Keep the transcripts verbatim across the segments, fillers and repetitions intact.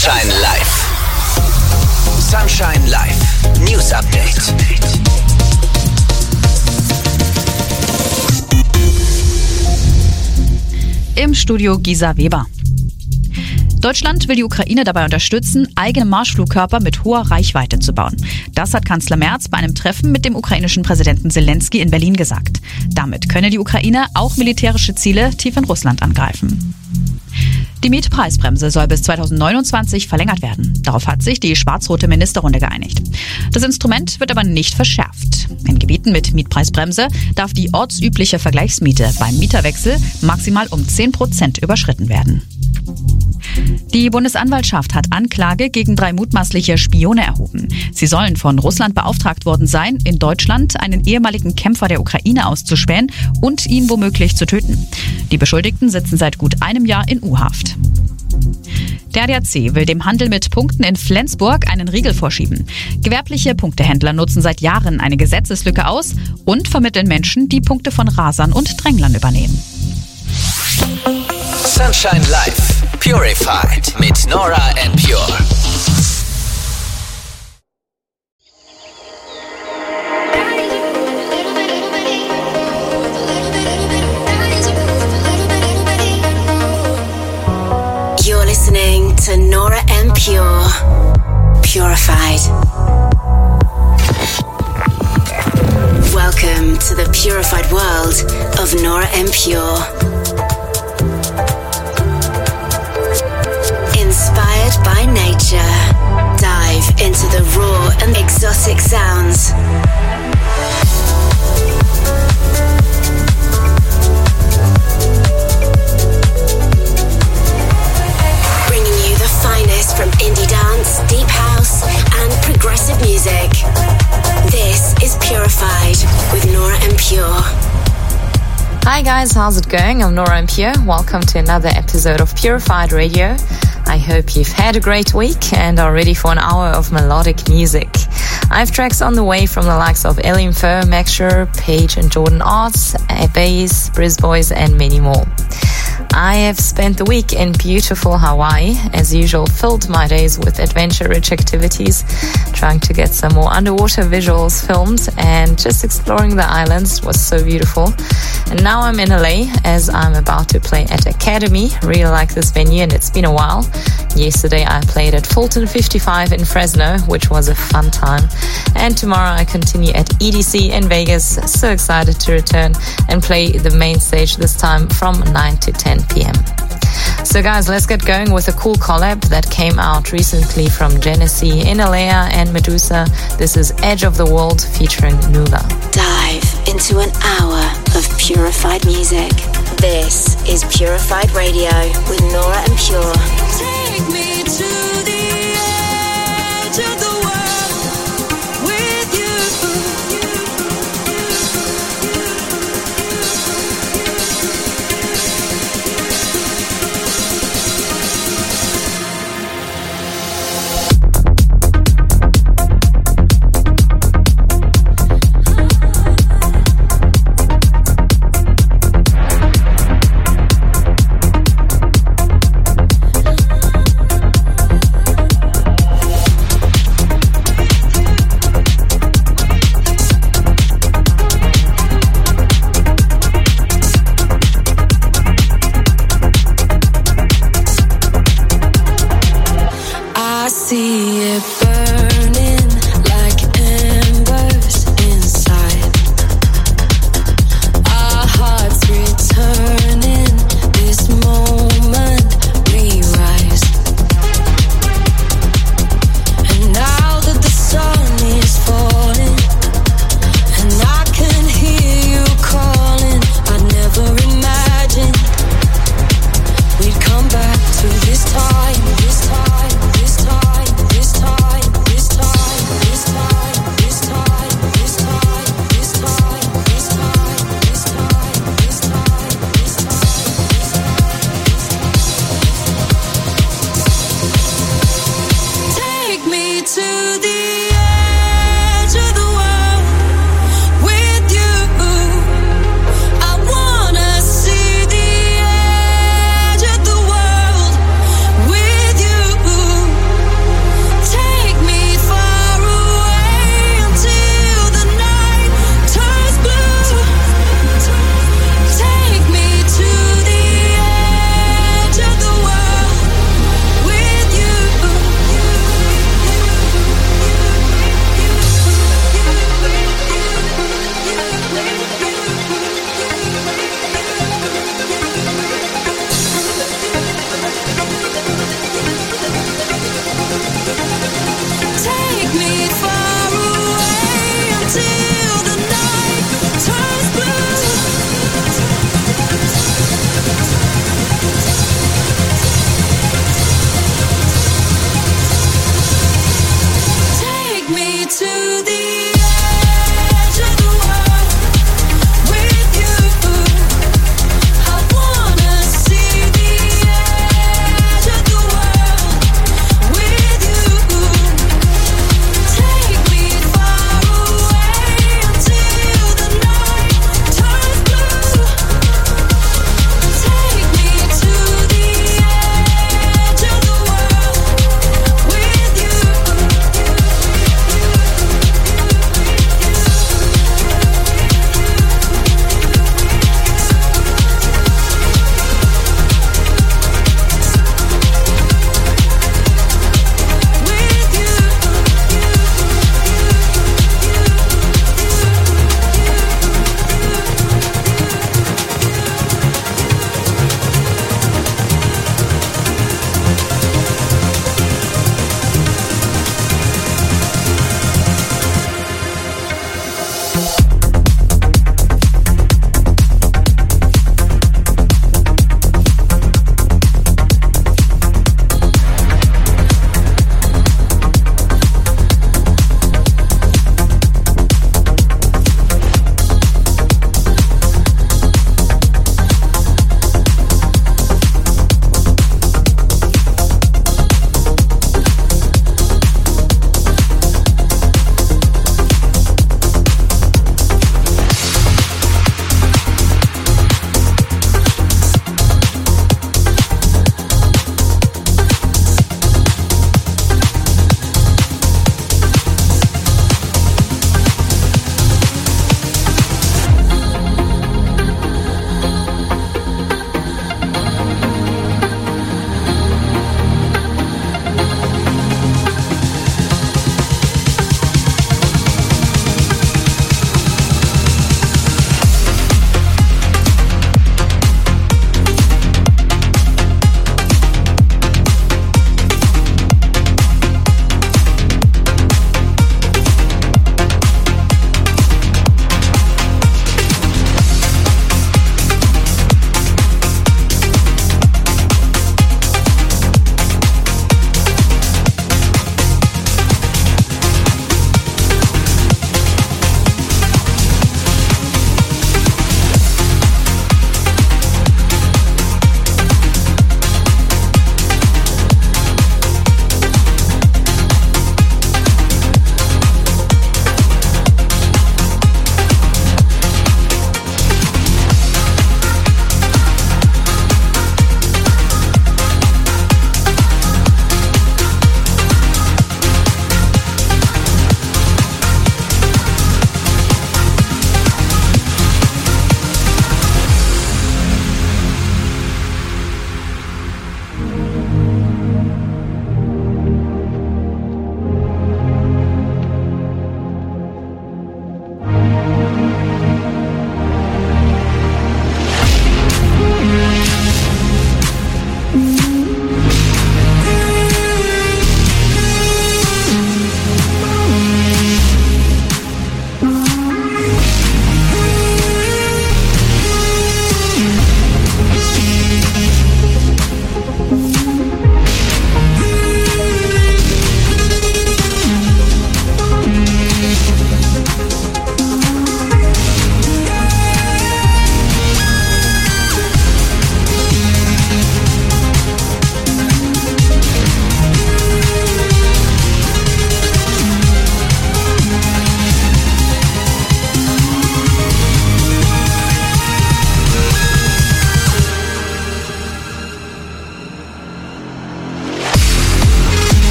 Sunshine Live. Sunshine Live. News Update. Im Studio Gisa Weber. Deutschland will die Ukraine dabei unterstützen, eigene Marschflugkörper mit hoher Reichweite zu bauen. Das hat Kanzler Merz bei einem Treffen mit dem ukrainischen Präsidenten Zelensky in Berlin gesagt. Damit könne die Ukraine auch militärische Ziele tief in Russland angreifen. Die Mietpreisbremse soll bis zweitausendneunundzwanzig verlängert werden. Darauf hat sich die schwarz-rote Ministerrunde geeinigt. Das Instrument wird aber nicht verschärft. In Gebieten mit Mietpreisbremse darf die ortsübliche Vergleichsmiete beim Mieterwechsel maximal um zehn Prozent überschritten werden. Die Bundesanwaltschaft hat Anklage gegen drei mutmaßliche Spione erhoben. Sie sollen von Russland beauftragt worden sein, in Deutschland einen ehemaligen Kämpfer der Ukraine auszuspähen und ihn womöglich zu töten. Die Beschuldigten sitzen seit gut einem Jahr in U-Haft. Der A D A C will dem Handel mit Punkten in Flensburg einen Riegel vorschieben. Gewerbliche Punktehändler nutzen seit Jahren eine Gesetzeslücke aus und vermitteln Menschen, die Punkte von Rasern und Dränglern übernehmen. Sunshine Live. Purified mit Nora En Pure. You're listening to Nora En Pure. Purified. Welcome to the purified world of Nora En Pure. Inspired by nature, dive into the raw and exotic sounds. Bringing you the finest from indie dance, deep house, and progressive music. This is Purified with Nora En Pure. Hi guys, how's it going? I'm Nora En Pure. Welcome to another episode of Purified Radio. I hope you've had a great week and are ready for an hour of melodic music. I have tracks on the way from the likes of Elim Fur, Maxure, Page and Jordan Arts, Bass, Briz Boys and many more. I have spent the week in beautiful Hawaii, as usual filled my days with adventure-rich activities, trying to get some more underwater visuals filmed and just exploring the islands. It was so beautiful. And now I'm in L A as I'm about to play at Academy. Really like this venue and it's been a while. Yesterday I played at Fulton fifty-five in Fresno, which was a fun time. And tomorrow I continue at E D C in Vegas. So excited to return and play the main stage this time from nine to ten p.m. So guys, let's get going with a cool collab that came out recently from Genesee, Inalea and Medusa. This is Edge of the World featuring Nula. Dive into an hour of purified music. This is Purified Radio with Nora En Pure. Take me to the edge of the world with you.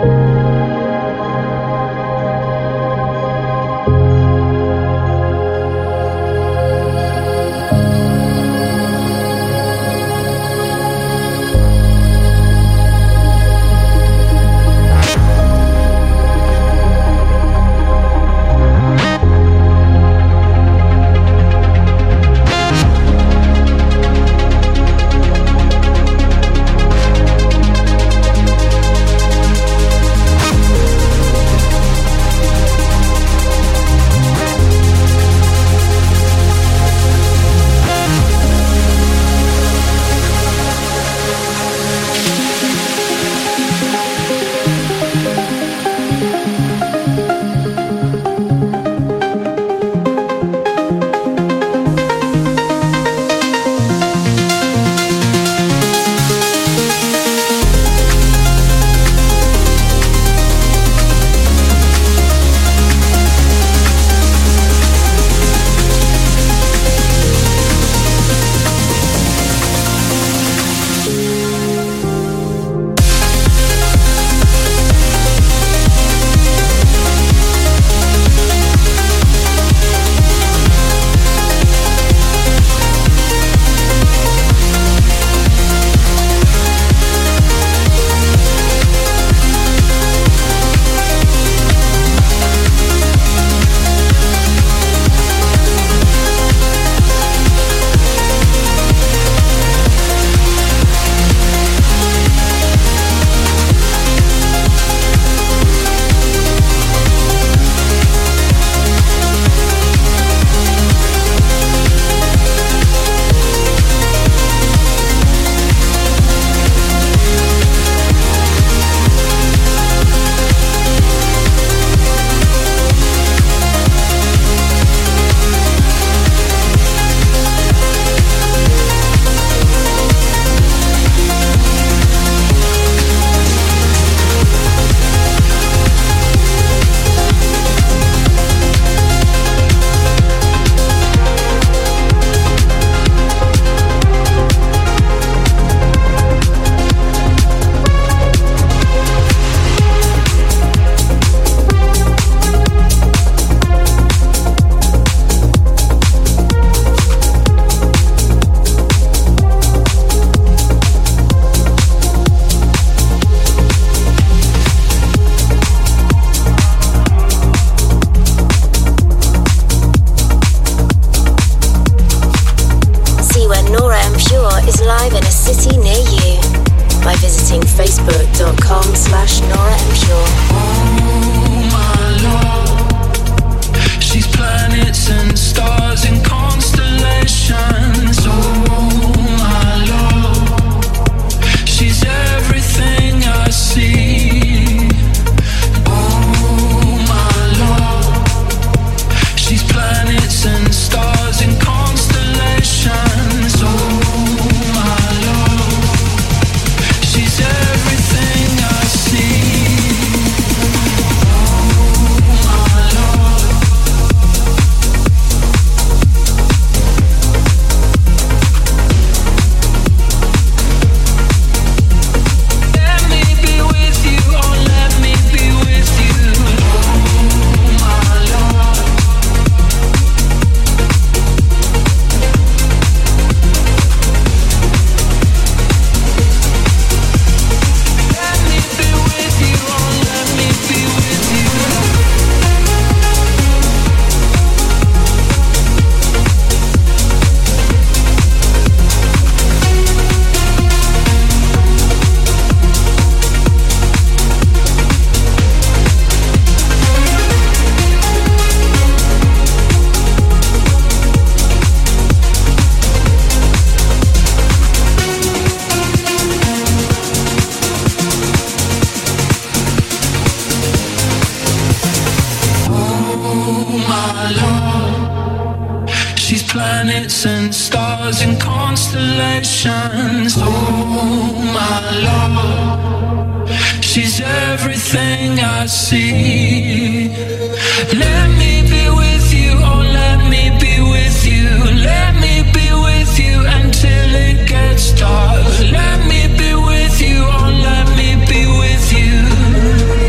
facebook.com slash Nora En Pure. Oh my Lord, she's planets and stars and constellations. Oh my Lord, she's everything I see. Oh my Lord, she's planets and stars and constellations. Oh my Lord, she's everything I see. Planets and stars and constellations. Oh my Lord, she's everything I see. Let me be with you, oh let me be with you. Let me be with you until it gets dark. Let me be with you, oh let me be with you.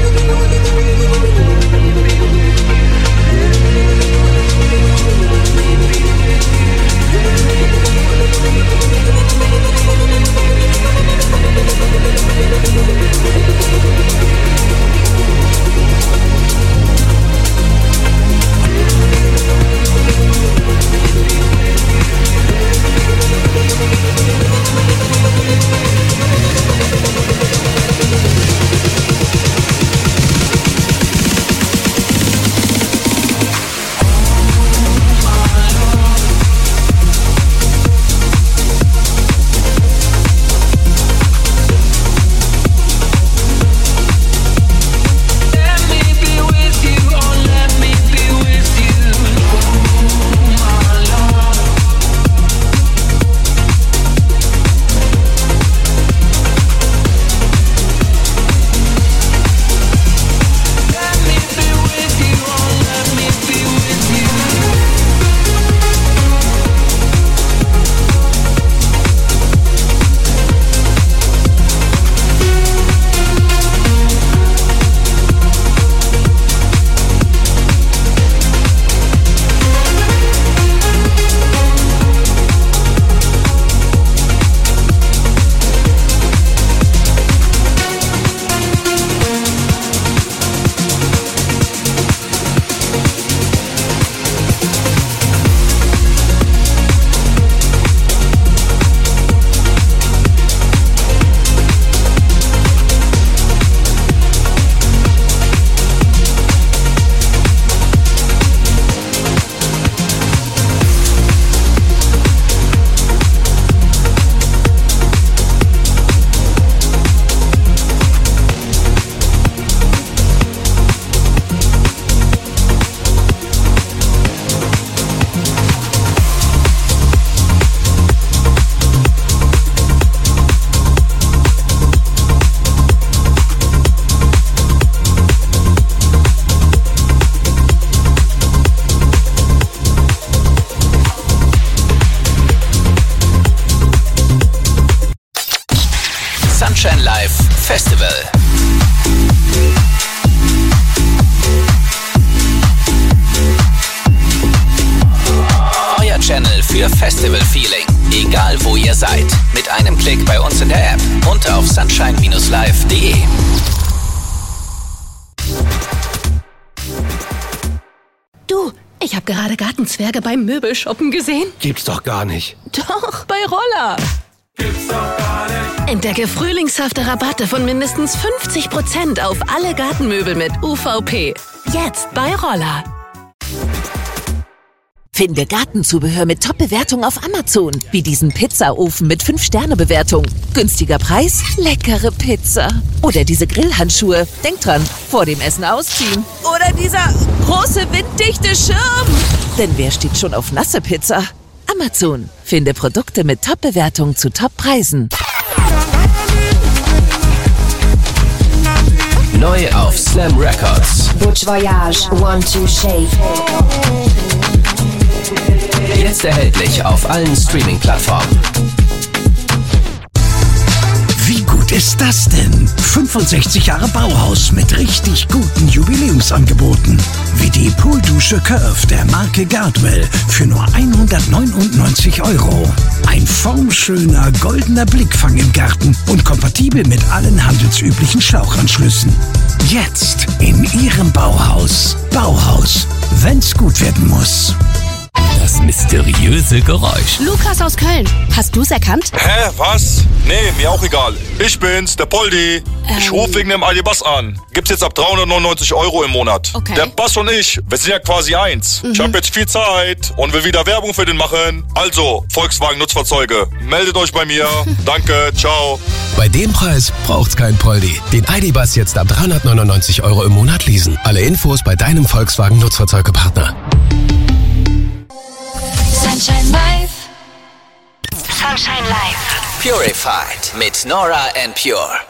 jederzeit mit einem Klick bei uns in der App und auf sunshine Bindestrich live Punkt de. Du, ich habe gerade Gartenzwerge beim Möbelshoppen gesehen. Gibt's doch gar nicht. Doch, bei Roller. Gibt's doch gar nicht. Entdecke frühlingshafte Rabatte von mindestens fünfzig Prozent auf alle Gartenmöbel mit U V P. Jetzt bei Roller. Finde Gartenzubehör mit Top-Bewertung auf Amazon. Wie diesen Pizzaofen mit fünf Sterne Bewertung. Günstiger Preis, leckere Pizza. Oder diese Grillhandschuhe. Denk dran, vor dem Essen ausziehen. Oder dieser große winddichte Schirm. Denn wer steht schon auf nasse Pizza? Amazon. Finde Produkte mit Top-Bewertung zu Top-Preisen. Neu auf Slam Records. Butch Voyage, One to Shake. Jetzt erhältlich auf allen Streaming-Plattformen. Wie gut ist das denn? fünfundsechzig Jahre Bauhaus mit richtig guten Jubiläumsangeboten. Wie die Pooldusche Curve der Marke Gardwell für nur hundertneunundneunzig Euro. Ein formschöner goldener Blickfang im Garten und kompatibel mit allen handelsüblichen Schlauchanschlüssen. Jetzt in Ihrem Bauhaus. Bauhaus, wenn's gut werden muss. Das mysteriöse Geräusch. Lukas aus Köln. Hast du's erkannt? Hä, was? Nee, mir auch egal. Ich bin's, der Poldi. Ähm. Ich rufe wegen dem Aldi Bass an. Gibt's jetzt ab dreihundertneunundneunzig Euro im Monat. Okay. Der Bass und ich, wir sind ja quasi eins. Mhm. Ich habe jetzt viel Zeit und will wieder Werbung für den machen. Also, Volkswagen Nutzfahrzeuge, meldet euch bei mir. Danke, ciao. Bei dem Preis braucht's kein Poldi. Den Aldi Bass jetzt ab dreihundertneunundneunzig Euro im Monat leasen. Alle Infos bei deinem Volkswagen Nutzfahrzeugepartner. Sunshine Live. Sunshine Live. Purified mit Nora En Pure.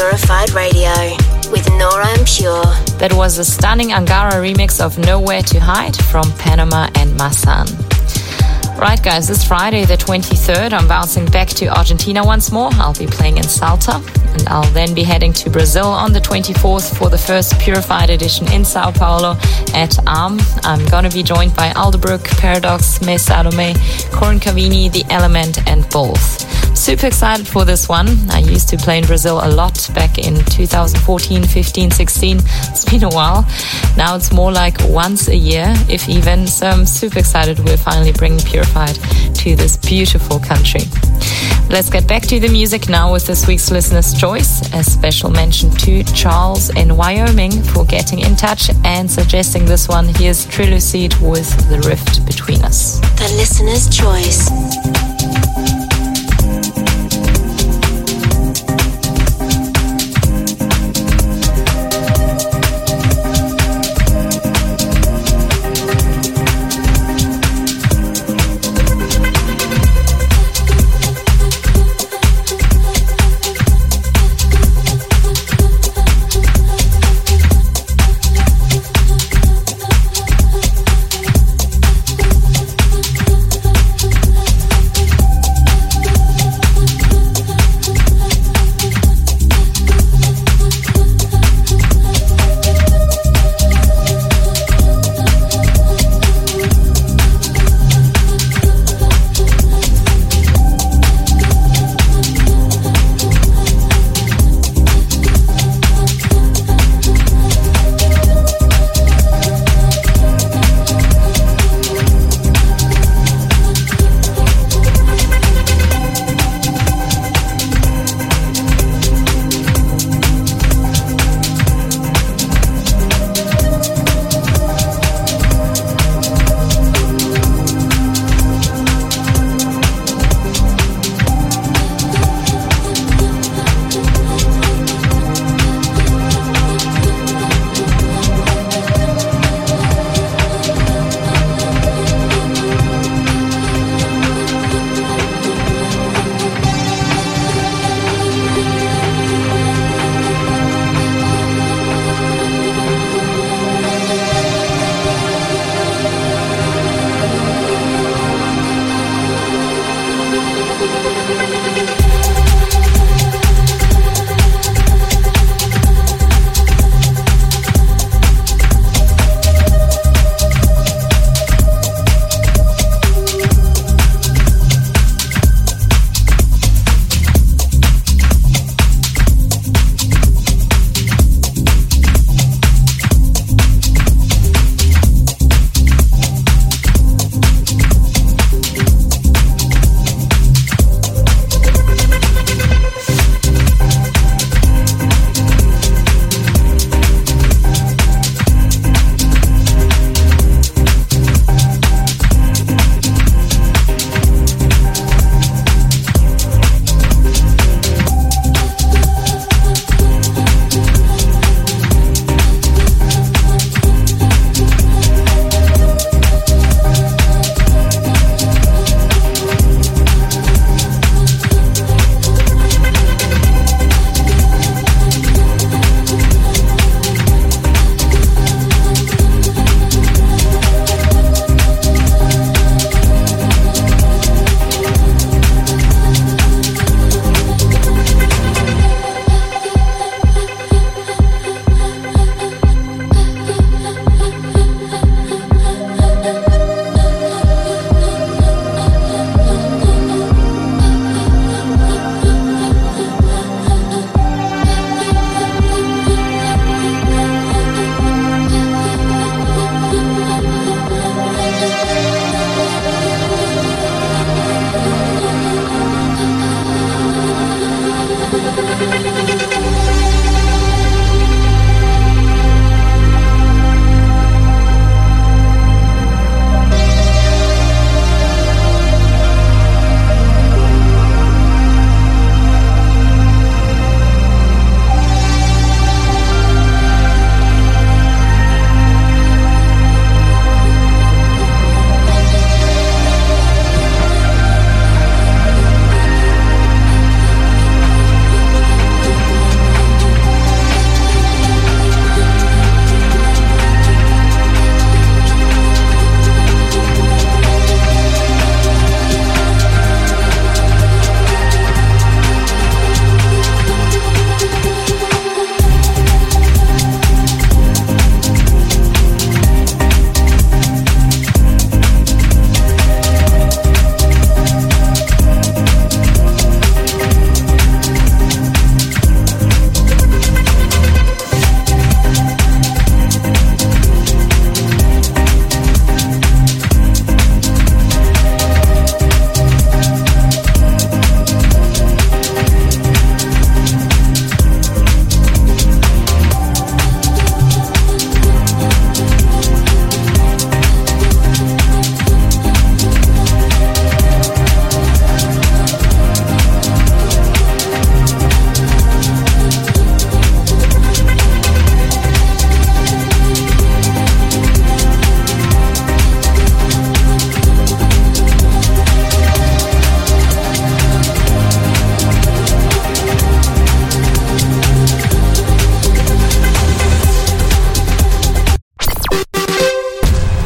Purified Radio with Nora En Pure. That was a stunning Angara remix of Nowhere to Hide from Panama and Masan. Right guys, this Friday the twenty-third, I'm bouncing back to Argentina once more. I'll be playing in Salta, and I'll then be heading to Brazil on the twenty-fourth for the first Purified edition in Sao Paulo at A R M. I'm gonna be joined by Alderbrook, Paradox, Me Salome, Corin Cavini, The Element and Both. Super excited for this one. I used to play in Brazil a lot back in two thousand fourteen, fifteen, sixteen. It's been a while. Now it's more like once a year, if even. So I'm super excited we're finally bringing Purified to this beautiful country. Let's get back to the music now with this week's listener's choice. A special mention to Charles in Wyoming for getting in touch and suggesting this one. Here's Trilucid with The Rift Between Us. The listener's choice.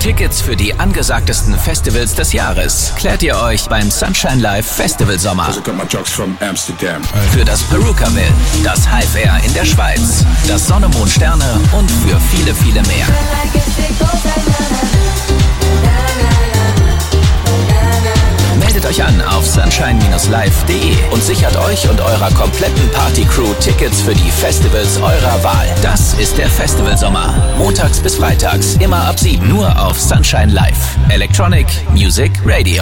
Tickets für die angesagtesten Festivals des Jahres klärt ihr euch beim Sunshine Live Festival Sommer. Für das Perukaville, das Hive Air in der Schweiz, das Sonne, Mond, Sterne und für viele, viele mehr. Meldet euch an auf sunshine Bindestrich live Punkt de und sichert euch und eurer kompletten Party-Crew Tickets für die Festivals eurer Wahl. Das ist der Festivalsommer. Montags bis freitags, immer ab sieben. Nur auf Sunshine Live. Electronic Music Radio.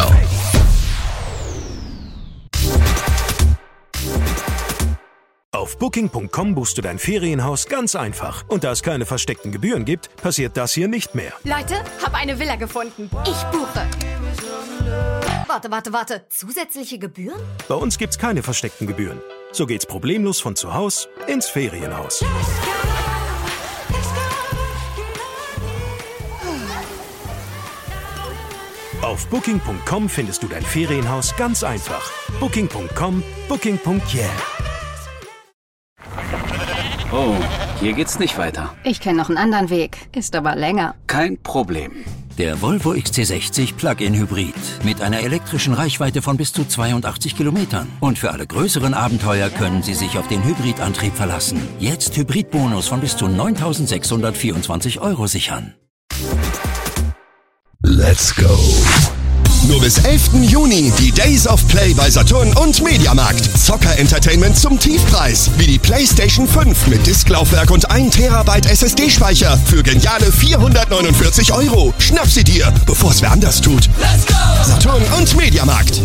Auf Booking Punkt com buchst du dein Ferienhaus ganz einfach. Und da es keine versteckten Gebühren gibt, passiert das hier nicht mehr. Leute, hab eine Villa gefunden. Ich buche. Warte, warte, warte. Zusätzliche Gebühren? Bei uns gibt's keine versteckten Gebühren. So geht's problemlos von zu Hause ins Ferienhaus. Auf Booking Punkt com findest du dein Ferienhaus ganz einfach. Booking Punkt com, Booking Punkt yeah. Oh, hier geht's nicht weiter. Ich kenne noch einen anderen Weg, ist aber länger. Kein Problem. Der Volvo X C sechzig Plug-in Hybrid mit einer elektrischen Reichweite von bis zu zweiundachtzig Kilometern. Und für alle größeren Abenteuer können Sie sich auf den Hybridantrieb verlassen. Jetzt Hybridbonus von bis zu neuntausendsechshundertvierundzwanzig Euro sichern. Let's go. Nur bis elften Juni die Days of Play bei Saturn und Mediamarkt. Zocker-Entertainment zum Tiefpreis. Wie die PlayStation fünf mit Disklaufwerk und ein Terabyte S S D-Speicher für geniale vierhundertneunundvierzig Euro. Schnapp sie dir, bevor es wer anders tut. Let's go! Saturn und Mediamarkt.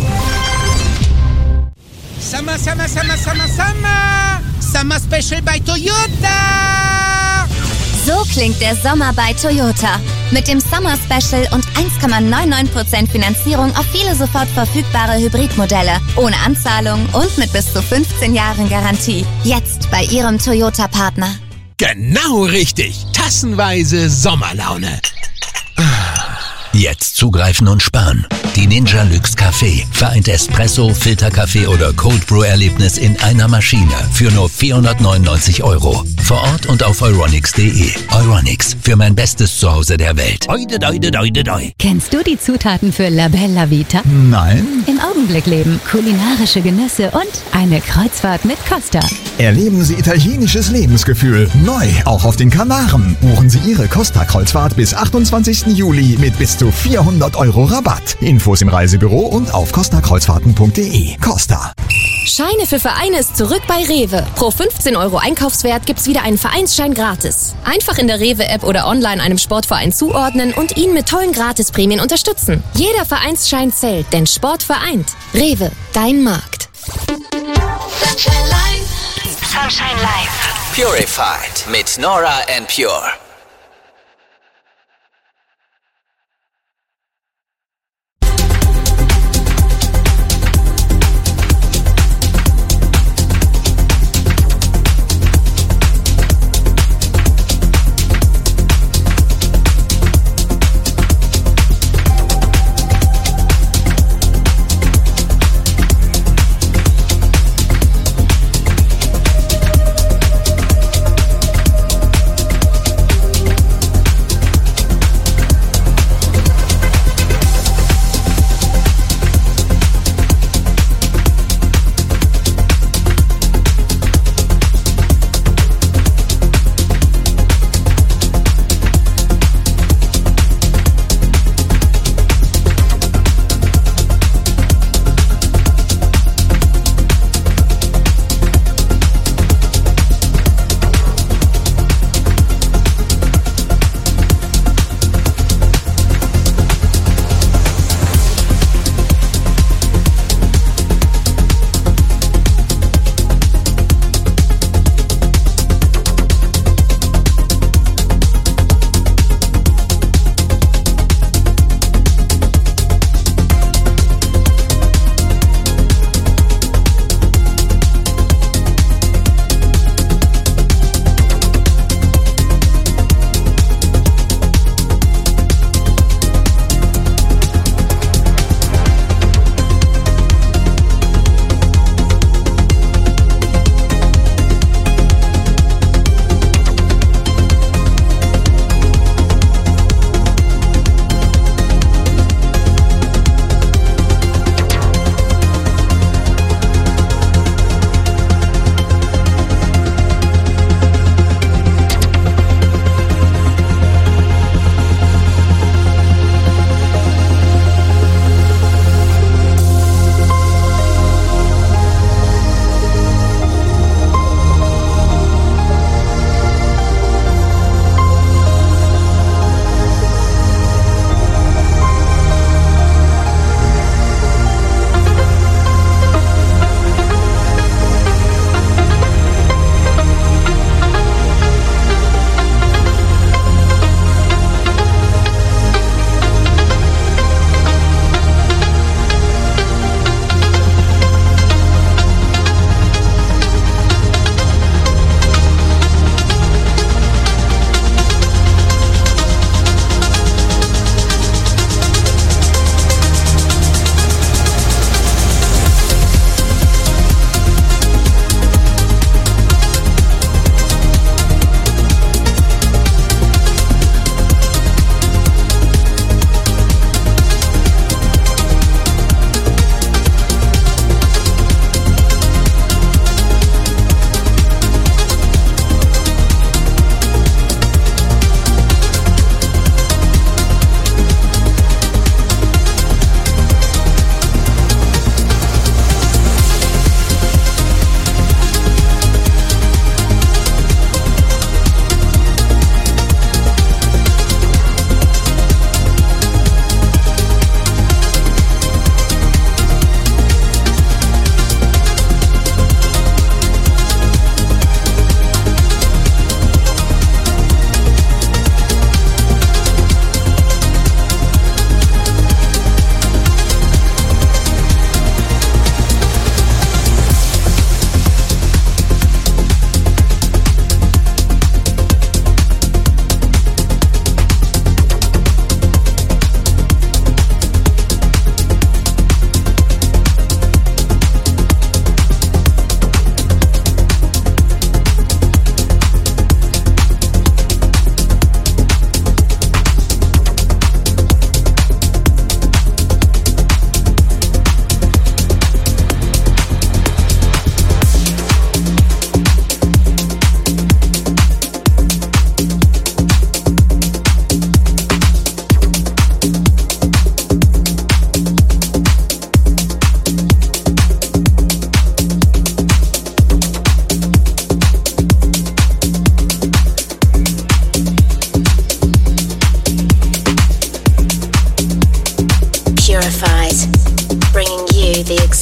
Summer, Summer, Summer, Summer, Summer. Summer Special bei Toyota. So klingt der Sommer bei Toyota. Mit dem Summer Special und eins Komma neunundneunzig Prozent Finanzierung auf viele sofort verfügbare Hybridmodelle. Ohne Anzahlung und mit bis zu fünfzehn Jahren Garantie. Jetzt bei Ihrem Toyota-Partner. Genau richtig. Tassenweise Sommerlaune. Jetzt zugreifen und sparen. Die Ninja Luxe Café vereint Espresso, Filterkaffee oder Cold Brew Erlebnis in einer Maschine für nur vierhundertneunundneunzig Euro. Vor Ort und auf euronics punkt de. Euronics, für mein bestes Zuhause der Welt. Oide, doide, doide, doi. Kennst du die Zutaten für La Bella Vita? Nein. Im Augenblick leben kulinarische Genüsse und eine Kreuzfahrt mit Costa. Erleben Sie italienisches Lebensgefühl. Neu, auch auf den Kanaren. Buchen Sie Ihre Costa-Kreuzfahrt bis achtundzwanzigsten Juli mit bis zu vierhundert Euro Rabatt. Infos im Reisebüro und auf costa kreuzfahrten punkt de. Costa. Scheine für Vereine ist zurück bei Rewe. Pro fünfzehn Euro Einkaufswert gibt's wieder einen Vereinsschein gratis. Einfach in der Rewe-App oder online einem Sportverein zuordnen und ihn mit tollen Gratisprämien unterstützen. Jeder Vereinsschein zählt, denn Sport vereint. Rewe, dein Markt. Sunshine Live. Sunshine Live. Purified mit Nora and Pure.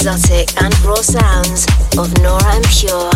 exotic and raw sounds of Nora En Pure.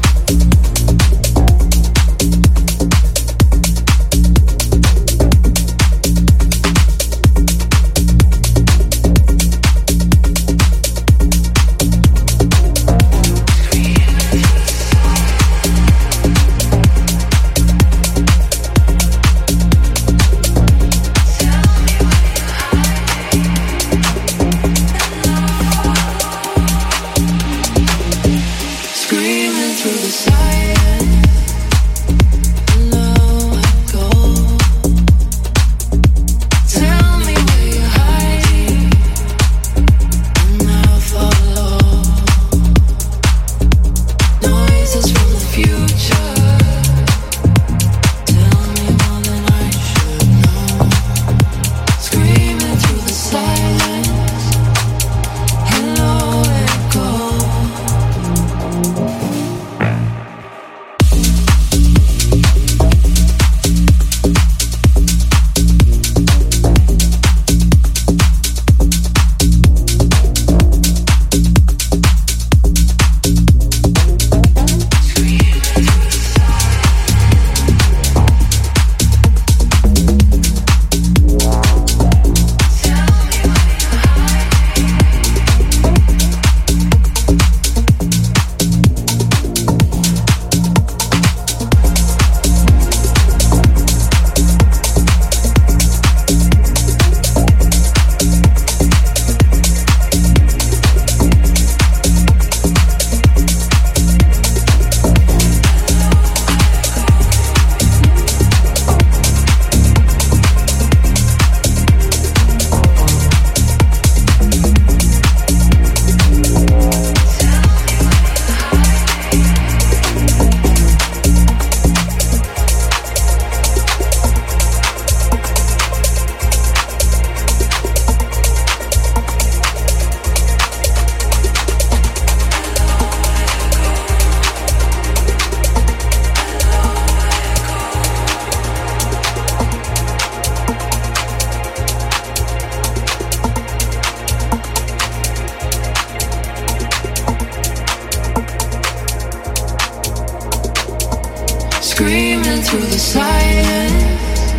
Screaming through the silence,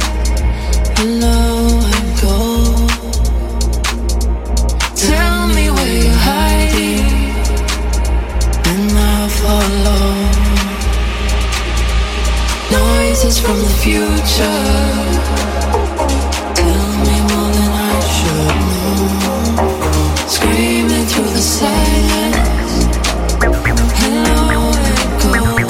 hello and go. Tell me where you're hiding, and I'll follow. Noises from the future, tell me more than I should know. Screaming through the silence, hello and go.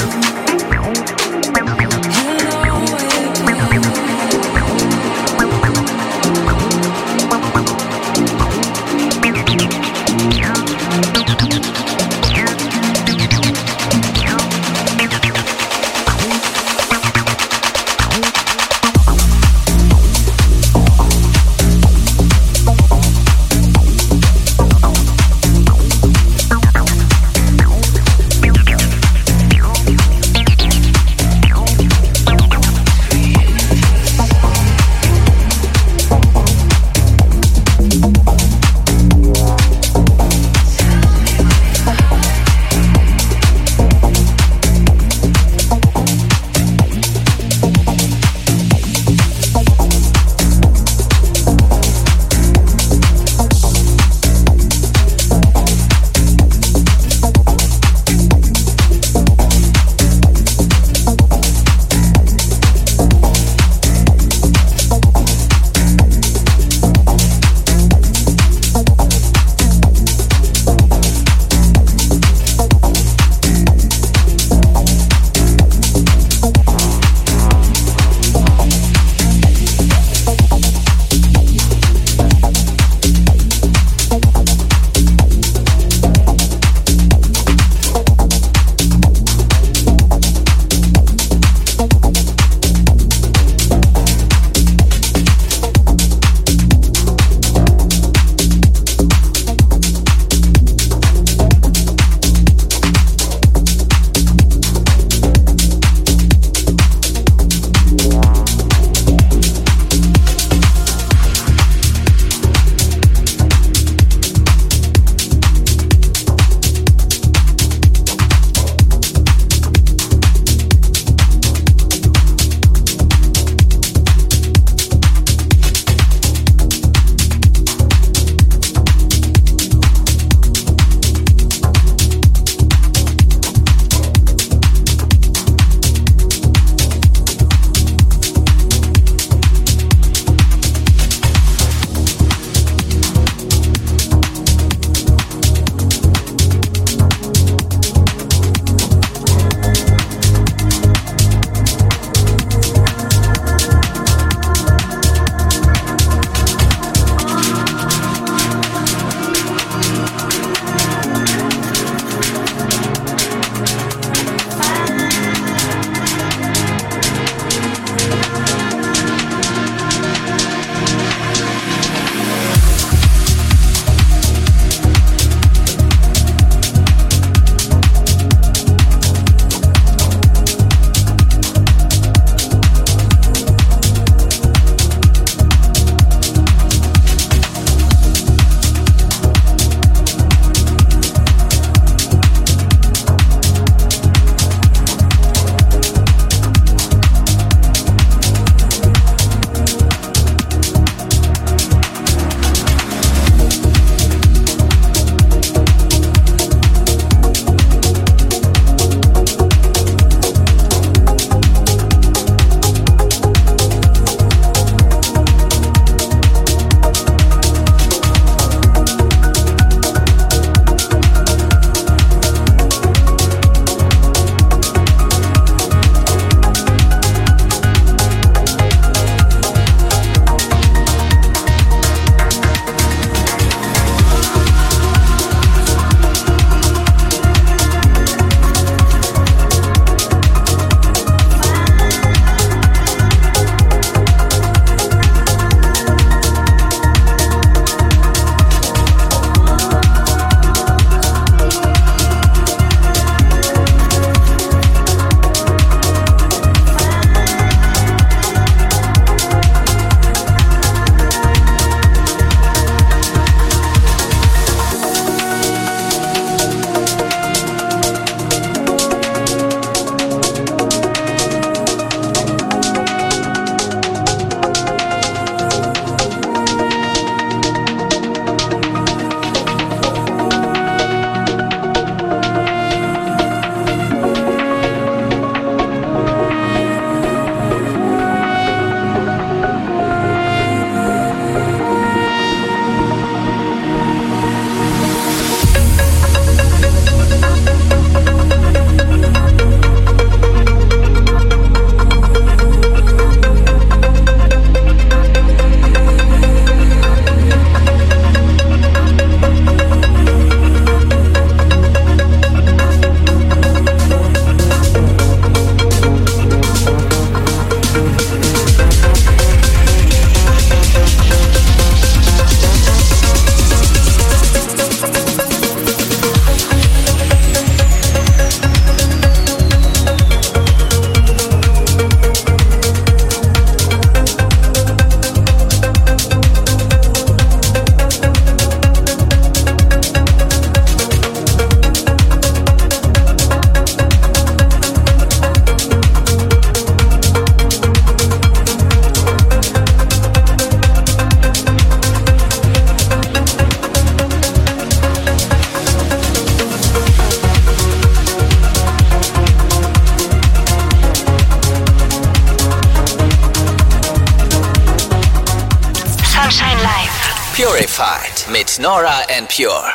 Purified mit Nora En Pure.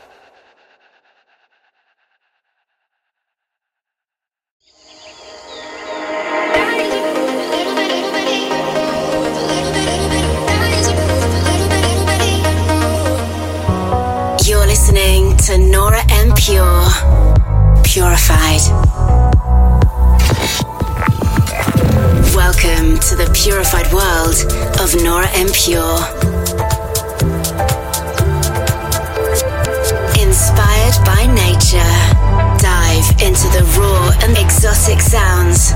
You're listening to Nora En Pure. Purified. Welcome to the purified world of Nora En Pure. Inspired by nature, dive into the raw and exotic sounds.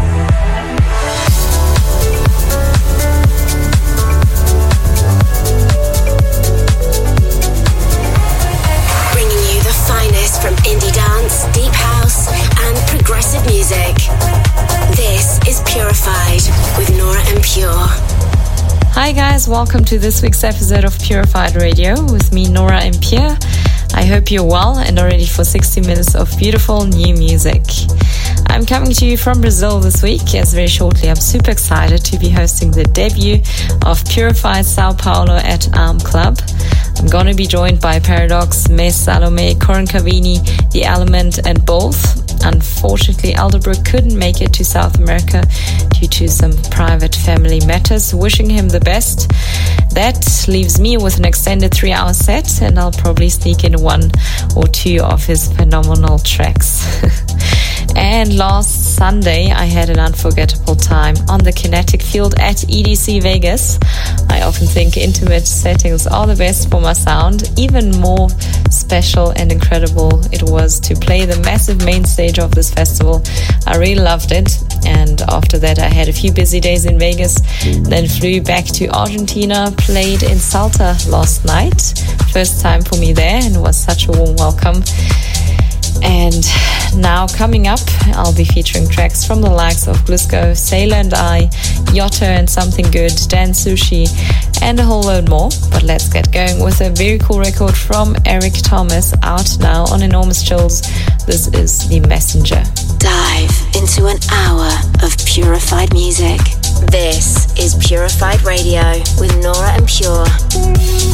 Bringing you the finest from indie dance, deep house, and progressive music. This is Purified with Nora En Pure. Hi guys, welcome to this week's episode of Purified Radio with me, Nora En Pure. I hope you're well and are ready for sixty minutes of beautiful new music. I'm coming to you from Brazil this week, as very shortly I'm super excited to be hosting the debut of Purified Sao Paulo at Arm Club. I'm going to be joined by Paradox, Mes Salome, Corin Cavini, The Element, and both. Unfortunately, Elderbrook couldn't make it to South America due to some private family matters. Wishing him the best. That leaves me with an extended three-hour set, and I'll probably sneak in one or two of his phenomenal tracks. And last Sunday, I had an unforgettable time on the Kinetic Field at E D C Vegas. I often think intimate settings are the best for my sound. Even more special and incredible it was to play the massive main stage of this festival. I really loved it. And after that, I had a few busy days in Vegas, then flew back to Argentina, played in Salta last night. First time for me there, and it was such a warm welcome. And now coming up, I'll be featuring tracks from the likes of Glusco, Sailor and I, Yotto and Something Good, Dan Sushi, and a whole load more. But let's get going with a very cool record from Eric Thomas, out now on Enormous Chills. This is The Messenger. Dive into an hour of purified music. This is Purified Radio with Nora En Pure.